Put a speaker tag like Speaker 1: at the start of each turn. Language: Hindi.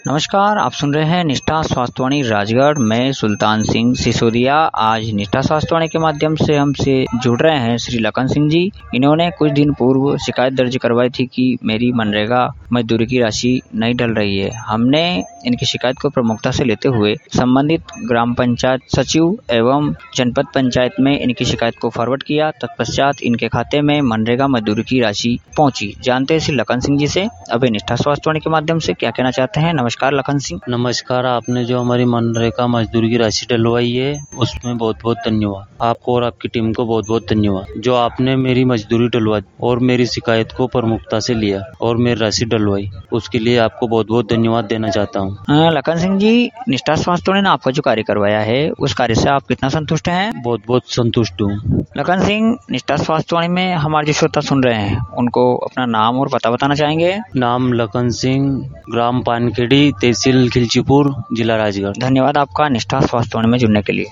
Speaker 1: नमस्कार, आप सुन रहे हैं निष्ठा स्वास्थ्यवाणी राजगढ़। मैं सुल्तान सिंह सिसोदिया। आज निष्ठा स्वास्थ्यवाणी के माध्यम से हमसे जुड़ रहे हैं श्री लखन सिंह जी। इन्होंने कुछ दिन पूर्व शिकायत दर्ज करवाई थी कि मेरी मनरेगा मजदूरी की राशि नहीं डल रही है। हमने इनकी शिकायत को प्रमुखता से लेते हुए संबंधित ग्राम पंचायत सचिव एवं जनपद पंचायत में इनकी शिकायत को फॉरवर्ड किया। तत्पश्चात इनके खाते में मनरेगा मजदूरी की राशि पहुंची। जानते हैं श्री लखन सिंह जी से। अभी निष्ठा स्वास्थ्यवाणी के माध्यम से क्या कहना चाहते हैं। नमस्कार लखन सिंह।
Speaker 2: नमस्कार। आपने जो हमारी मनरेगा मजदूरी की राशि डलवाई है उसमें बहुत बहुत धन्यवाद। आपको और आपकी टीम को बहुत बहुत धन्यवाद जो आपने मेरी मजदूरी डलवाई और मेरी शिकायत को प्रमुखता से लिया और मेरी राशि डलवाई, उसके लिए आपको बहुत बहुत धन्यवाद देना चाहता हूँ।
Speaker 1: लखन सिंह जी, निष्ठा स्वास्थ्यवाणी ने आपका जो कार्य करवाया है उस कार्य से आप कितना संतुष्ट हैं।
Speaker 2: बहुत बहुत संतुष्ट हूँ।
Speaker 1: लखन सिंह, निष्ठा स्वास्थ्यवाणी में हमारे जो श्रोता सुन रहे हैं उनको अपना नाम और पता बताना चाहेंगे।
Speaker 2: नाम लखन सिंह, ग्राम पानखेड़ी, तहसील खिलचीपुर, जिला राजगढ़।
Speaker 1: धन्यवाद आपका निष्ठा स्वास्थ्यवाणी में जुड़ने के लिए।